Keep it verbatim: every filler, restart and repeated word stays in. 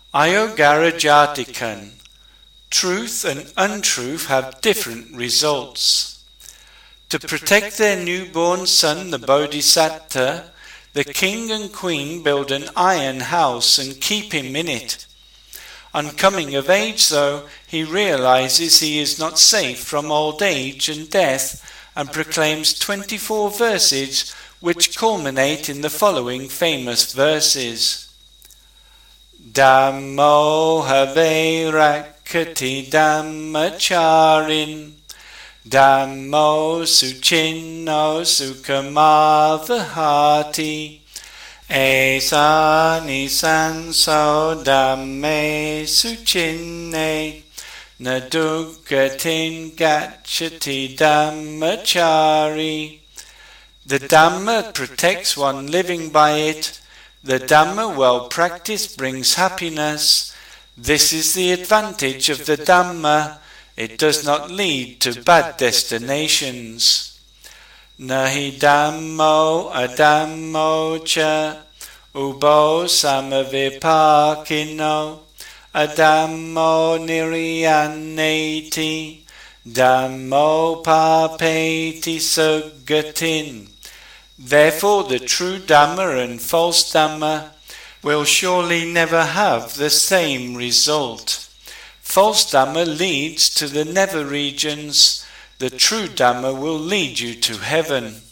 Ayogara Jatikan. Truth and untruth have different results. To protect their newborn son, the Bodhisattva, the king and queen build an iron house and keep him in it. On coming of age, though, he realizes he is not safe from old age and death, and proclaims twenty-four verses which culminate in the following famous verses. Dhammo have rakkhati dhammacharin, Dhammo suchinno sukhamavahati, Esa nisanso dhamme suchinne, Nadugatin gacchati dhammachari. The Dhamma protects one living by it. The Dhamma well practiced brings happiness. This is the advantage of the Dhamma. It does not lead to bad destinations. Nahi Dhammo adhammo cha ubo samavipakino adhammo niryaneti Dhammo papeti sugatin. Therefore the true Dhamma and false Dhamma will surely never have the same result. False Dhamma leads to the nether regions. The true Dhamma will lead you to heaven.